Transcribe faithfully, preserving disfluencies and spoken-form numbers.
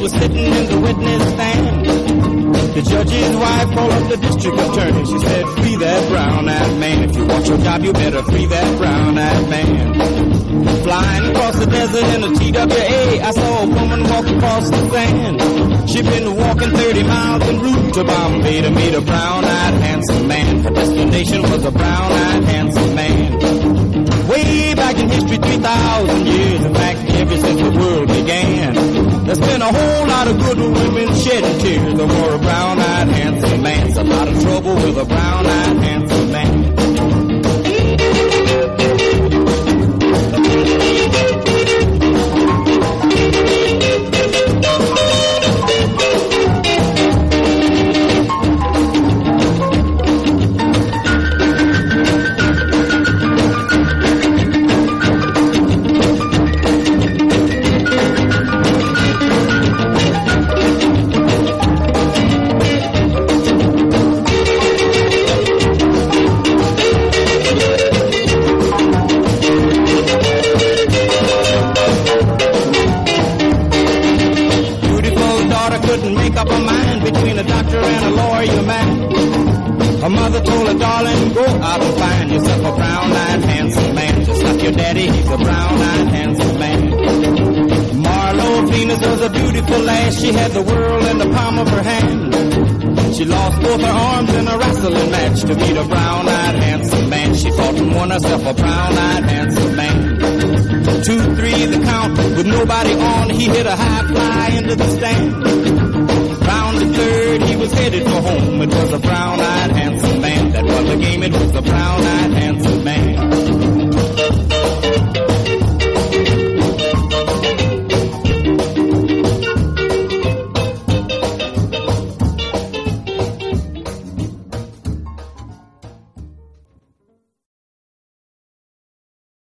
was sitting in the witness stand. The judge's wife called up the district attorney. She said, free that brown-eyed man. If you want your job, you better free that brown-eyed man. Flying across the desert in a T W A, I saw a woman walk across the sand. She'd been walking thirty miles en route to Bombay to meet a brown-eyed handsome man. Her destination was a brown-eyed handsome man. Way back in history, three thousand years, in fact, ever since the world began, there's been a whole lot of good women shedding tears over a brown-eyed handsome man. It's a lot of trouble with a brown-eyed handsome man. Her mother told her, darling, go out and find yourself a brown-eyed handsome man. Just like your daddy, he's a brown-eyed handsome man. Marlo Venus was a beautiful lass. She had the world in the palm of her hand. She lost both her arms in a wrestling match to meet a brown-eyed handsome man. She fought and won herself a brown-eyed handsome man. Two, three, the count, with nobody on. He hit a high fly into the stand. Round the third, he was headed for home. It was a brown-eyed handsome man that won the game. It was a brown-eyed handsome